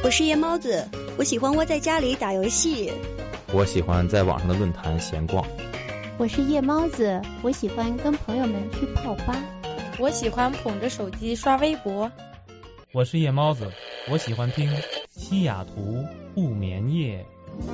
我是夜猫子，我喜欢窝在家里打游戏。 我喜欢在网上的论坛闲逛。 我是夜猫子，我喜欢跟朋友们去泡吧。 我喜欢捧着手机刷微博。 我是夜猫子，我喜欢听西雅图不眠夜。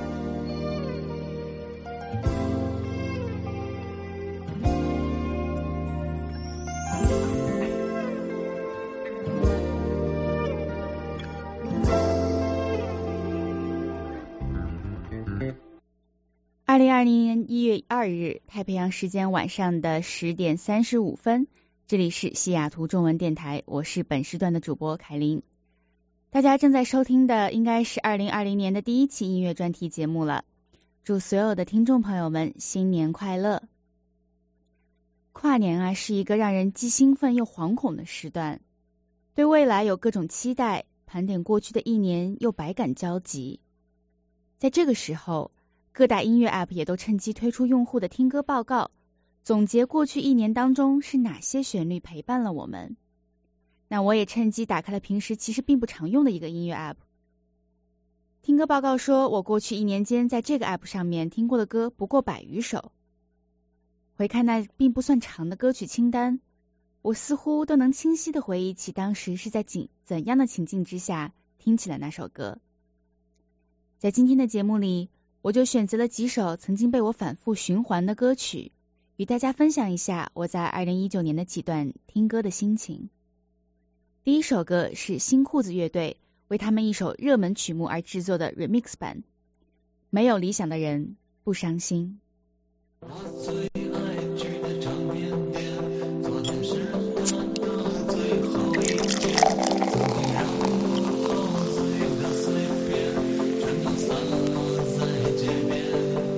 2020年1月2日，太平洋时间晚上的10点35分，这里是西雅图中文电台，我是本时段的主播凯琳。大家正在收听的应该是2020年的第一期音乐专题节目了。祝所有的听众朋友们新年快乐！跨年啊，是一个让人既兴奋又惶恐的时段，对未来有各种期待，盘点过去的一年又百感交集。在这个时候，各大音乐 App 也都趁机推出用户的听歌报告，总结过去一年当中是哪些旋律陪伴了我们。那我也趁机打开了平时其实并不常用的一个音乐 App。听歌报告说，我过去一年间在这个 App 上面听过的歌不过100余首。回看那并不算长的歌曲清单，我似乎都能清晰地回忆起当时是在怎样的情境之下听起了那首歌。在今天的节目里，我就选择了几首曾经被我反复循环的歌曲，与大家分享一下我在2019年的几段听歌的心情。第一首歌是新裤子乐队为他们一首热门曲目而制作的 remix 版，没有理想的人不伤心。 我最爱去的唱片店，昨天是我的最后一天，曾经让我醉的碎片全都散落在街边。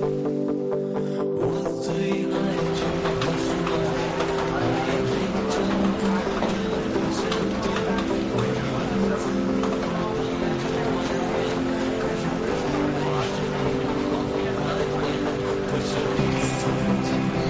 我最爱去的书店，我眼睛睁开的无限点，我以为自己的这外面开始被我是我怀念，可是你曾经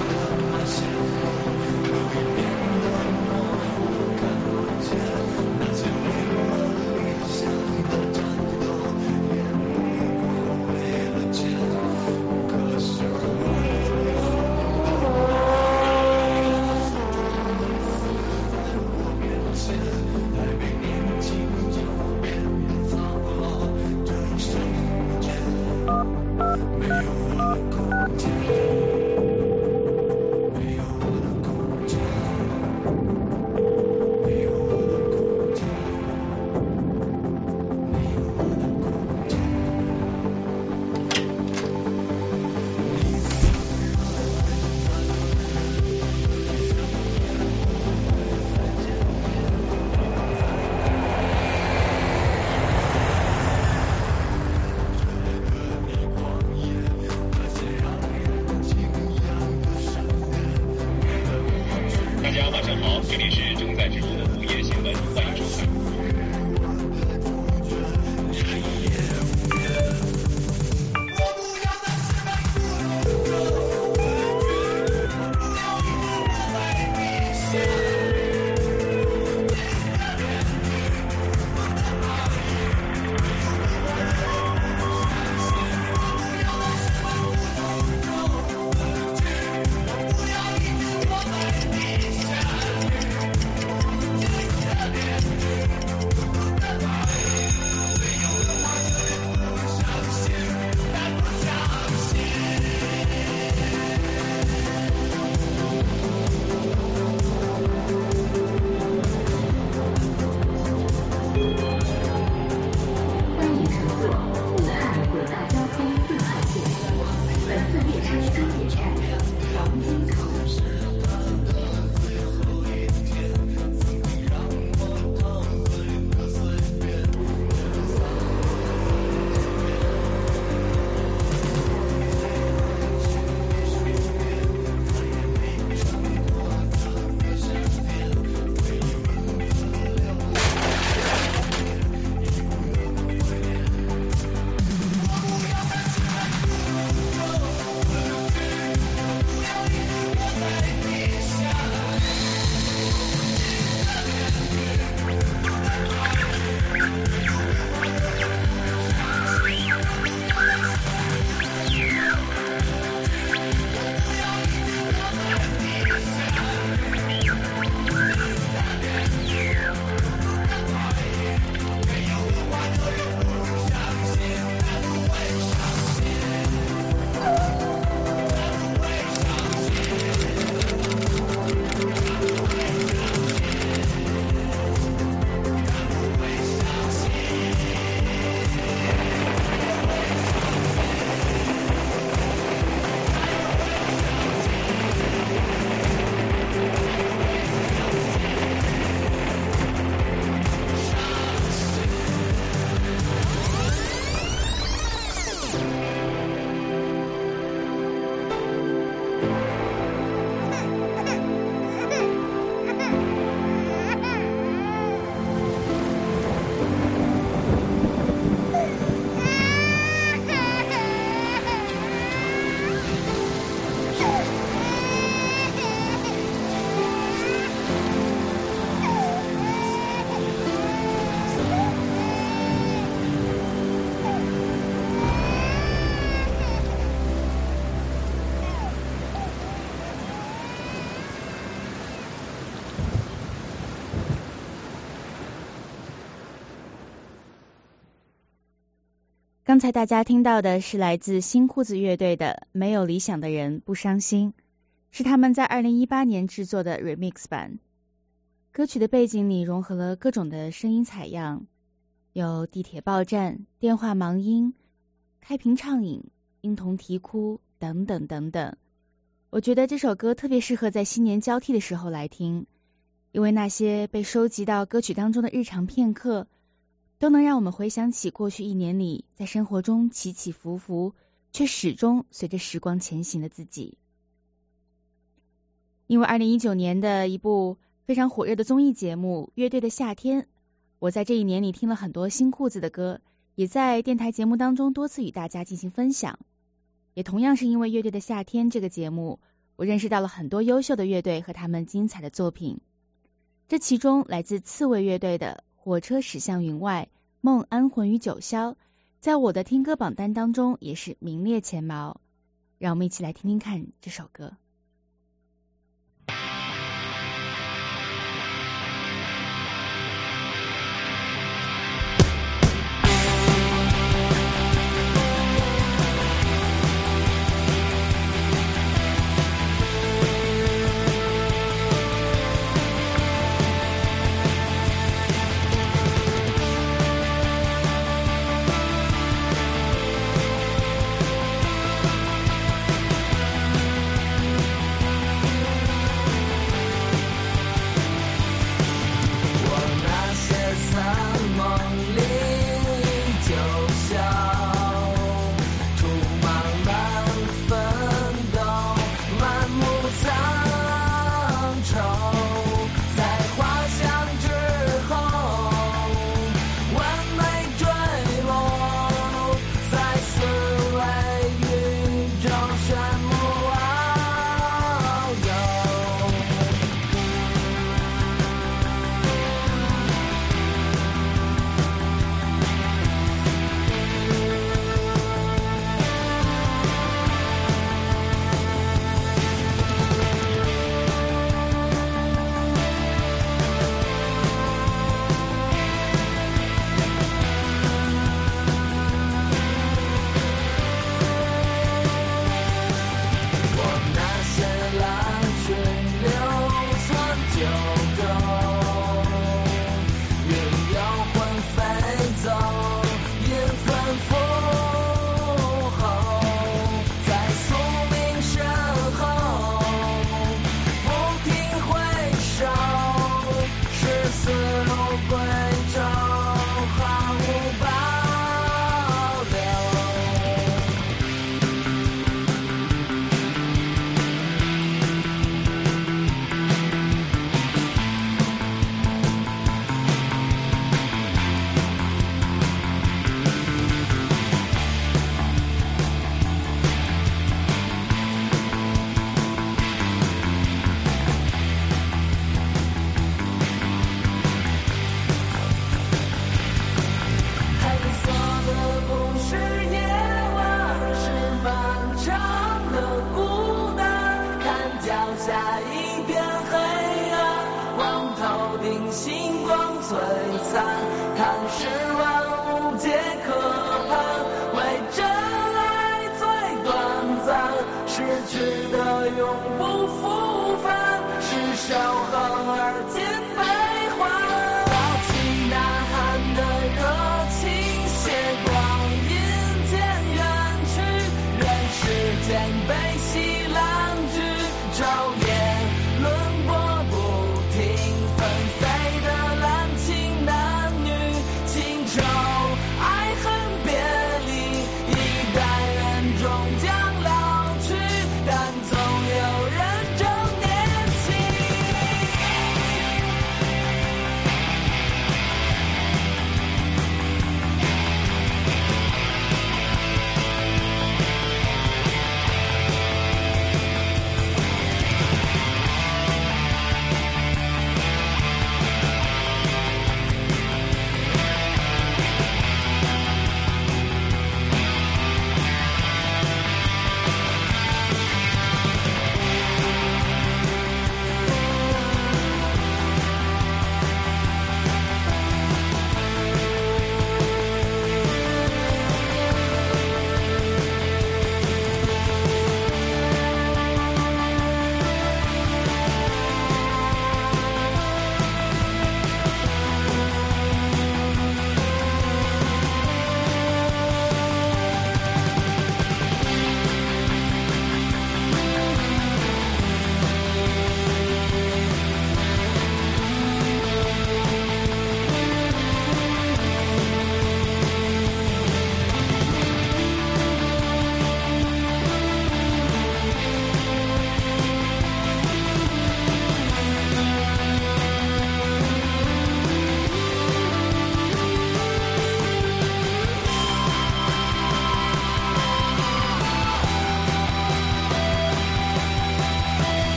刚才大家听到的是来自新裤子乐队的《没有理想的人不伤心》，是他们在2018年制作的 remix 版。歌曲的背景里融合了各种的声音采样，有地铁报站、电话忙音、开瓶畅饮、婴童啼哭等等等等。我觉得这首歌特别适合在新年交替的时候来听，因为那些被收集到歌曲当中的日常片刻，都能让我们回想起过去一年里在生活中起起伏伏，却始终随着时光前行的自己。因为2019年的一部非常火热的综艺节目《乐队的夏天》，我在这一年里听了很多新裤子的歌，也在电台节目当中多次与大家进行分享。也同样是因为《乐队的夏天》这个节目，我认识到了很多优秀的乐队和他们精彩的作品。这其中来自刺猬乐队的火车驶向云外，梦安魂与九霄，在我的听歌榜单当中也是名列前茅。让我们一起来听听看这首歌。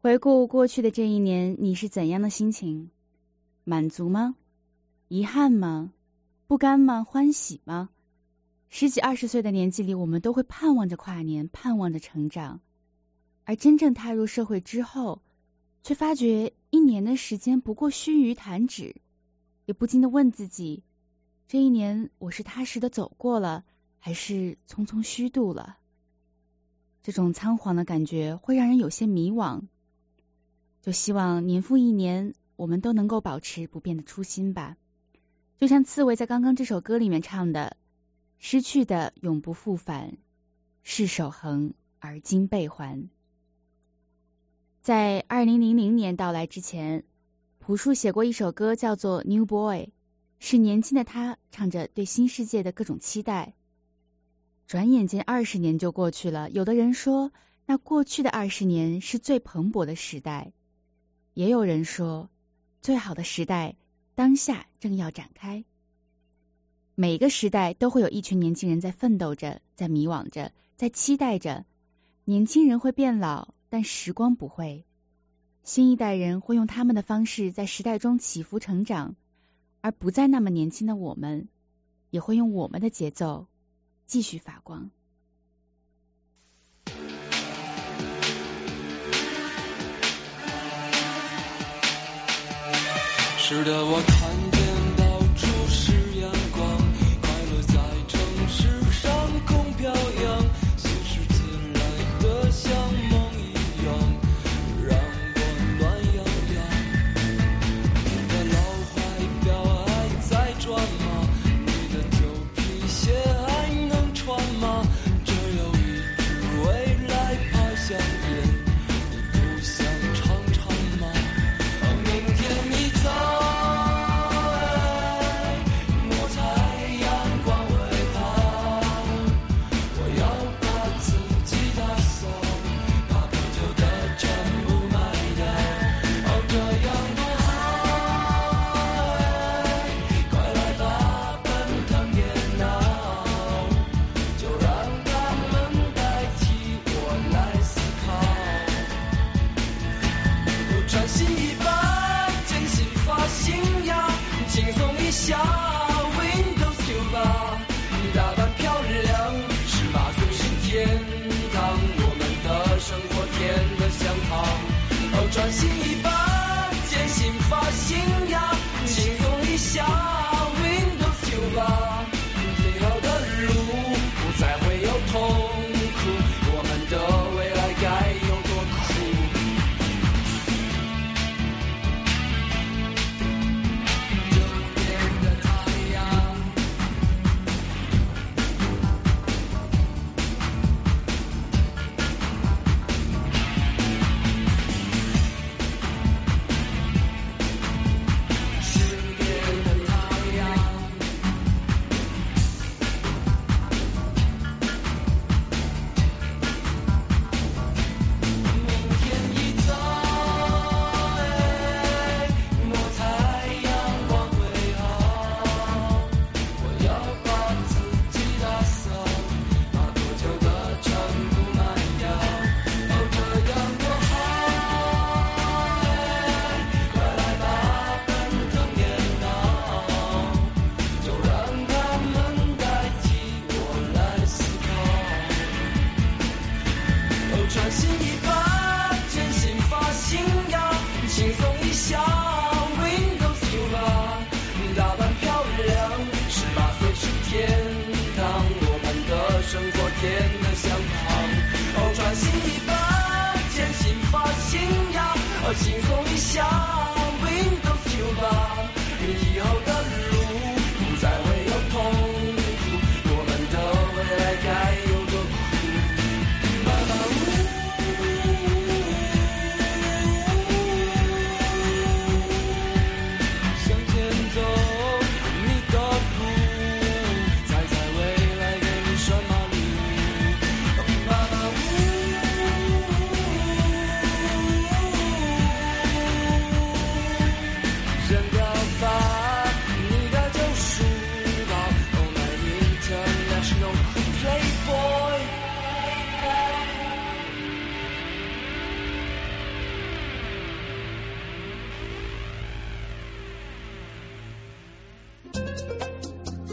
回顾过去的这一年，你是怎样的心情？满足吗？遗憾吗？不甘吗？欢喜吗？10几20岁的年纪里，我们都会盼望着跨年，盼望着成长，而真正踏入社会之后，却发觉1年的时间不过须臾弹指，也不禁地问自己，这一年我是踏实的走过了，还是匆匆虚度了？这种仓皇的感觉会让人有些迷惘，就希望年复一年，我们都能够保持不变的初心吧。就像刺猬在刚刚这首歌里面唱的，失去的永不复返，是守恒而今倍还。在2000年到来之前，朴树写过一首歌叫做 New Boy， 是年轻的他唱着对新世界的各种期待。转眼间20年就过去了，有的人说那过去的20年是最蓬勃的时代，也有人说最好的时代当下正要展开。每个时代都会有一群年轻人在奋斗着，在迷惘着，在期待着。年轻人会变老，但时光不会。新一代人会用他们的方式在时代中起伏成长，而不再那么年轻的我们，也会用我们的节奏继续发光。 是的，我看见到处是阳光，快乐在城市上空飘扬，心事自来的像梦一样，让我暖洋洋。你的老怀表还在转吗？你的旧皮鞋还能穿吗？这有一支未来牌香烟，你不想尝尝吗？明天一早下 Windows 9吧，你打扮漂亮，18岁是天堂，我们的生活甜得像糖。哦，专心一把，剪新发型呀，轻松一下 Windows 9吧，以后的路不再会有痛苦，我们的未来该有多酷。轻松一下 Windows 9吧，以后的路不再会有痛苦，我们的未来该有多酷。爸爸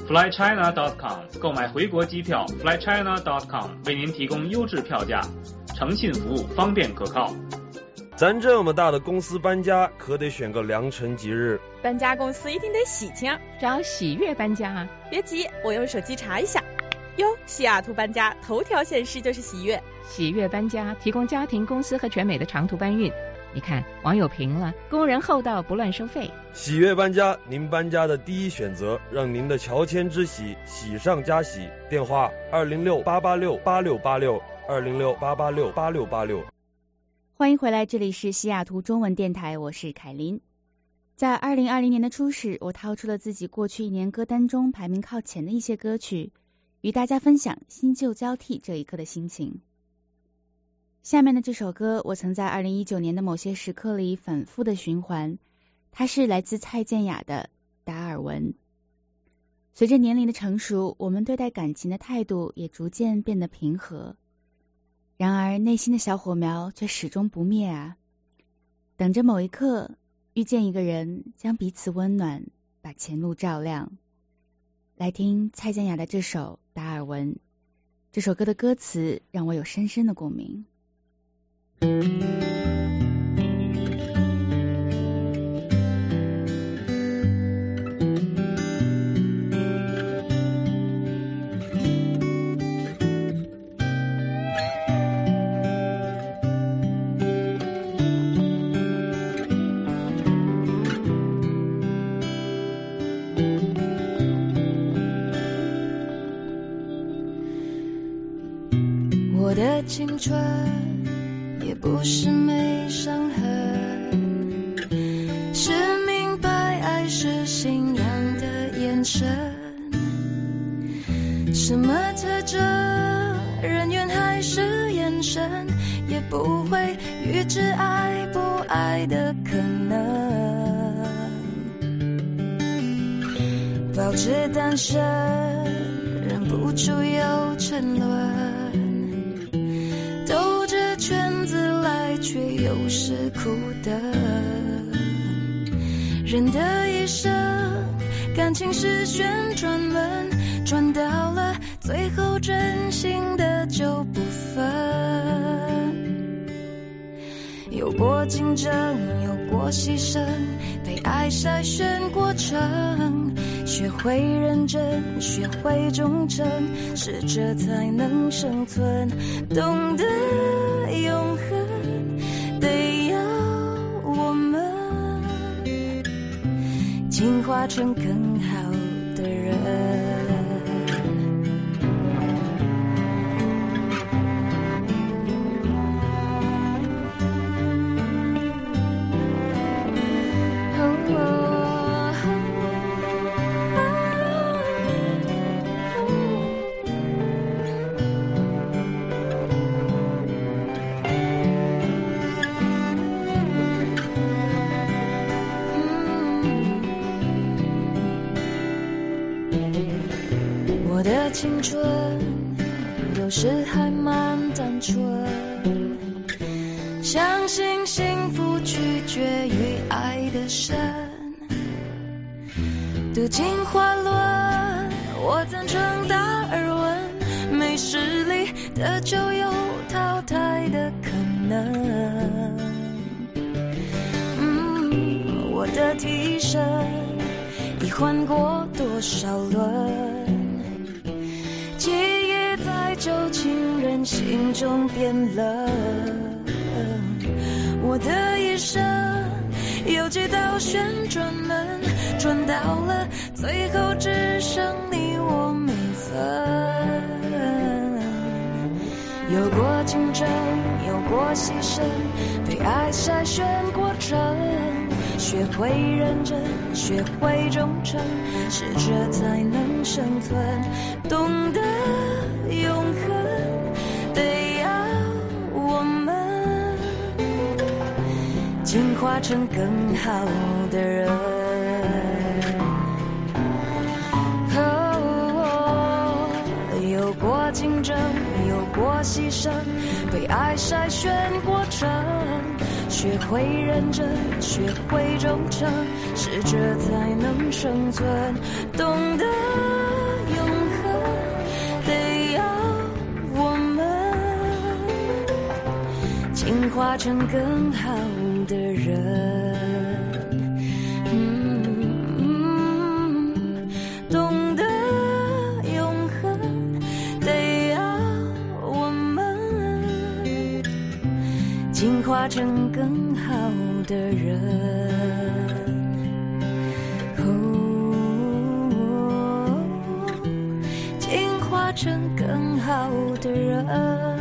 flychina.com 购买回国机票 flychina.com 为您提供优质票价，诚信服务，方便可靠。 咱这么大的公司搬家，可得选个良辰吉日。 搬家公司一定得喜庆， 找喜悦搬家啊！ 别急，我用手机查一下。哟，西雅图搬家头条显示就是喜悦。 喜悦搬家提供家庭、公司和全美的长途搬运。你看，网友评了，工人厚道，不乱收费。 喜悦搬家，您搬家的第一选择，让您的乔迁之喜喜上加喜。电话206-886-8686，206-886-8686。 欢迎回来，这里是西雅图中文电台，我是凯琳。在2020年的初始，我掏出了自己过去一年歌单中排名靠前的一些歌曲，与大家分享新旧交替这一刻的心情。下面的这首歌，我曾在2019年的某些时刻里反复的循环，它是来自蔡健雅的《达尔文》。随着年龄的成熟，我们对待感情的态度也逐渐变得平和。然而内心的小火苗却始终不灭啊，等着某一刻遇见一个人，将彼此温暖，把前路照亮。来听蔡健雅的这首《达尔文》，这首歌的歌词让我有深深的共鸣。 我的青春也不是没伤痕，是明白爱是信仰的眼神。什么特征，人缘还是眼神，也不会预知爱不爱的可能。保持单身，忍不住有沉沦。兜着圈子来，却又是苦的。人的一生，感情是旋转门，转到了最后，真心的就不分。有过竞争，有过牺牲，被爱筛选过程，学会认真，学会忠诚，适者才能生存。懂得永恒，得要我们进化成更好的人。我的青春有时还蛮单纯，相信幸福取决于爱的深。读进化论，我赞成达尔文，没实力的就有淘汰的可能。我的替身已换过多少轮，记忆在旧情人心中变冷。我的一生有几道旋转门，转到了最后，只剩你我没分。有过竞争，有过牺牲，被爱筛选过程，学会认真，学会忠诚，适者才能生存。懂得永恒，得要我们进化成更好的人。有过竞争，有过牺牲，被爱筛选过程，学会认真，学会忠诚，适者才能生存。懂得进化成更好的人。懂得永恒，得要我们进化成更好的人。进化成更好的人。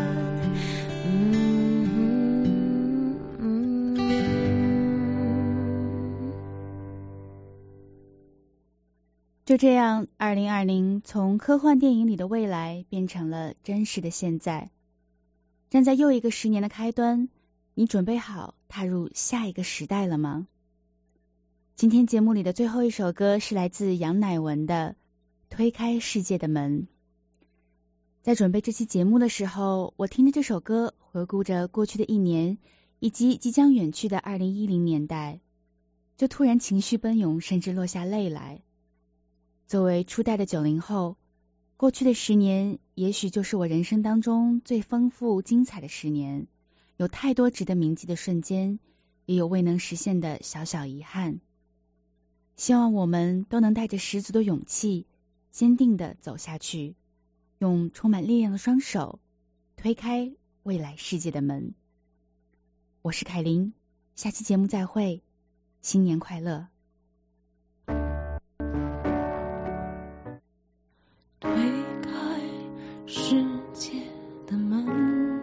就这样，2020从科幻电影里的未来变成了真实的现在。站在又一个10年的开端，你准备好踏入下一个时代了吗？今天节目里的最后一首歌是来自杨乃文的《推开世界的门》。在准备这期节目的时候，我听着这首歌，回顾着过去的1年以及即将远去的2010年代，就突然情绪奔涌，甚至落下泪来。作为初代的90后，过去的10年也许就是我人生当中最丰富精彩的10年，有太多值得铭记的瞬间，也有未能实现的小小遗憾。希望我们都能带着十足的勇气，坚定地走下去，用充满力量的双手推开未来世界的门。我是凯琳，下期节目再会，新年快乐。 推开世界的门，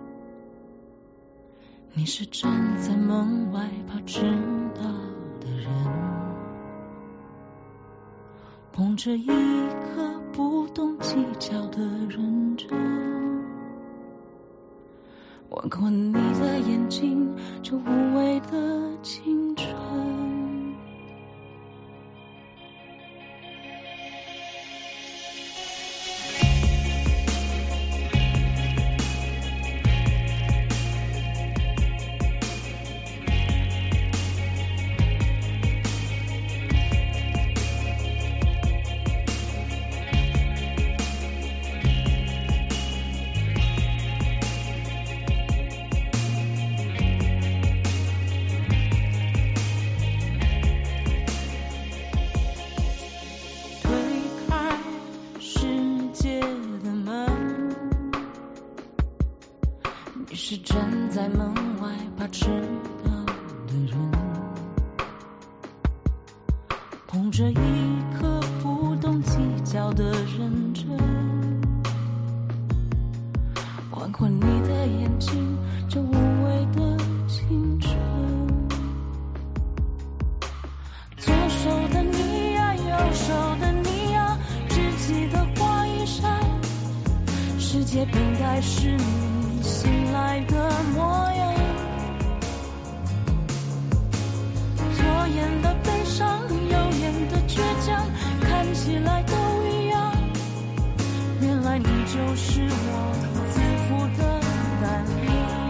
你是站在门外怕迟到的人，捧着一颗不懂计较的认真，吻过你的眼睛，这无畏的青春。是站在门外怕迟到的人，捧着一颗不懂计较的认真，吻过你的眼睛，这无畏的青春。左手的你呀，右手的你呀，只记得花一扇，世界本该是你醒来的模样。左眼的悲伤，右眼的倔强，看起来都一样，原来你就是我自负的胆量。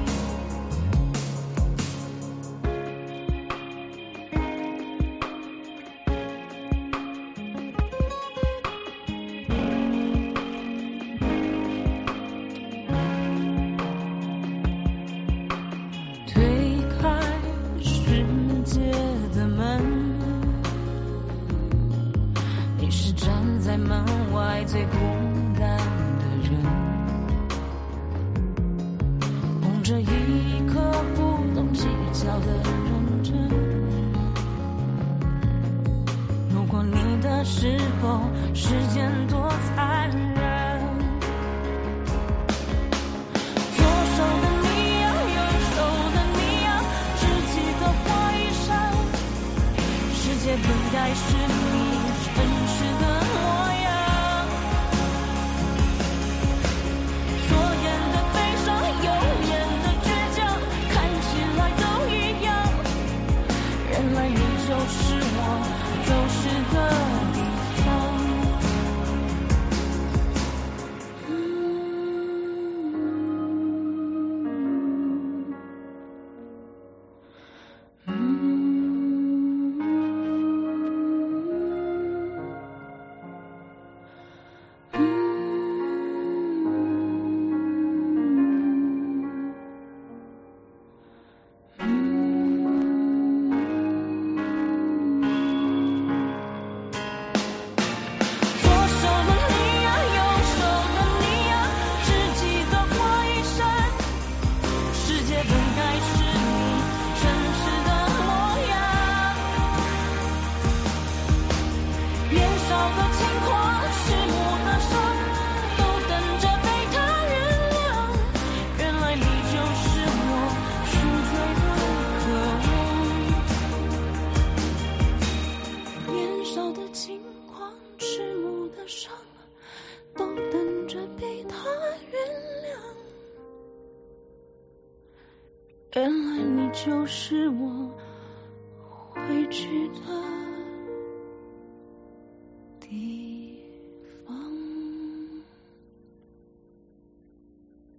在门外最孤单的人，捧着一颗不懂计较的认真，路过你的时候，时间多残忍。左手的你呀，右手的你呀，只记得花一扇，世界本该是你真实的模样。左眼的悲伤，右眼的倔强，看起来都一样，原来你就是我走失的地方。 原来你就是我回去的地